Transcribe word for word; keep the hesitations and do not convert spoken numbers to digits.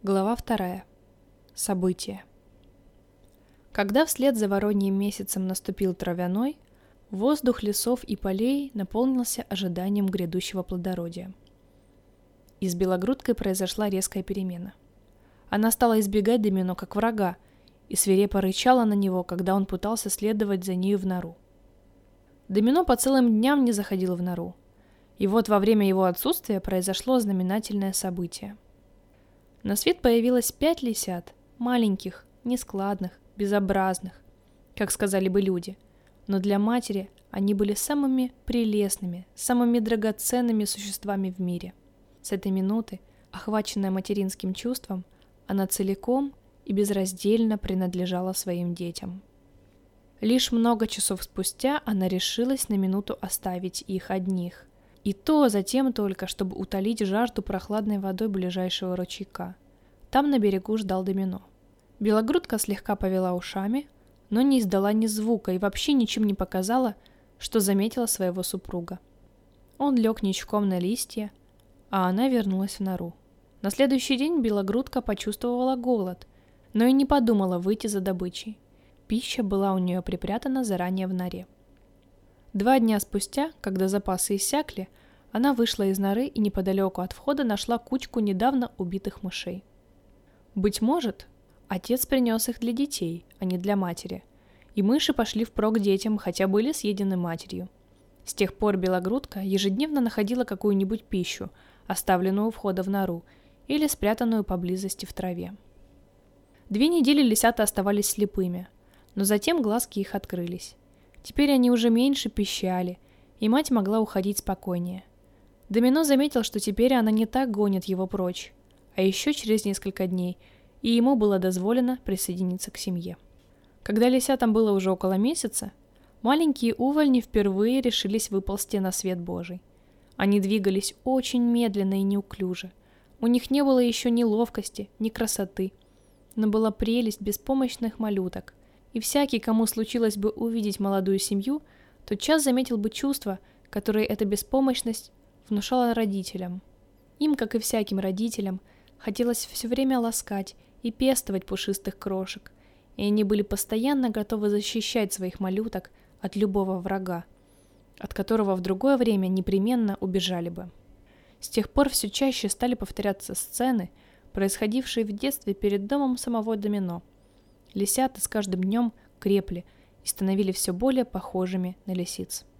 Глава вторая. События. Когда вслед за вороньим месяцем наступил травяной, воздух лесов и полей наполнился ожиданием грядущего плодородия. И с Белогрудкой произошла резкая перемена. Она стала избегать Домино как врага и свирепо рычала на него, когда он пытался следовать за нею в нору. Домино по целым дням не заходил в нору, и вот во время его отсутствия произошло знаменательное событие. На свет появилось пять лисят, маленьких, нескладных, безобразных, как сказали бы люди, но для матери они были самыми прелестными, самыми драгоценными существами в мире. С этой минуты, охваченная материнским чувством, она целиком и безраздельно принадлежала своим детям. Лишь много часов спустя она решилась на минуту оставить их одних. И то затем только, чтобы утолить жажду прохладной водой ближайшего ручейка. Там на берегу ждал Домино. Белогрудка слегка повела ушами, но не издала ни звука и вообще ничем не показала, что заметила своего супруга. Он лег ничком на листья, а она вернулась в нору. На следующий день Белогрудка почувствовала голод, но и не подумала выйти за добычей. Пища была у нее припрятана заранее в норе. Два дня спустя, когда запасы иссякли, она вышла из норы и неподалеку от входа нашла кучку недавно убитых мышей. Быть может, отец принес их для детей, а не для матери, и мыши пошли впрок детям, хотя были съедены матерью. С тех пор Белогрудка ежедневно находила какую-нибудь пищу, оставленную у входа в нору или спрятанную поблизости в траве. Две недели лисята оставались слепыми, но затем глазки их открылись. Теперь они уже меньше пищали, и мать могла уходить спокойнее. Домино заметил, что теперь она не так гонит его прочь, а еще через несколько дней и ему было дозволено присоединиться к семье. Когда лисятам было уже около месяца, маленькие увольни впервые решились выползти на свет Божий. Они двигались очень медленно и неуклюже. У них не было еще ни ловкости, ни красоты, но была прелесть беспомощных малюток. И всякий, кому случилось бы увидеть молодую семью, тотчас заметил бы чувство, которое эта беспомощность внушала родителям. Им, как и всяким родителям, хотелось все время ласкать и пестовать пушистых крошек, и они были постоянно готовы защищать своих малюток от любого врага, от которого в другое время непременно убежали бы. С тех пор все чаще стали повторяться сцены, происходившие в детстве перед домом самого Домино. Лисята с каждым днем крепли и становились все более похожими на лисиц.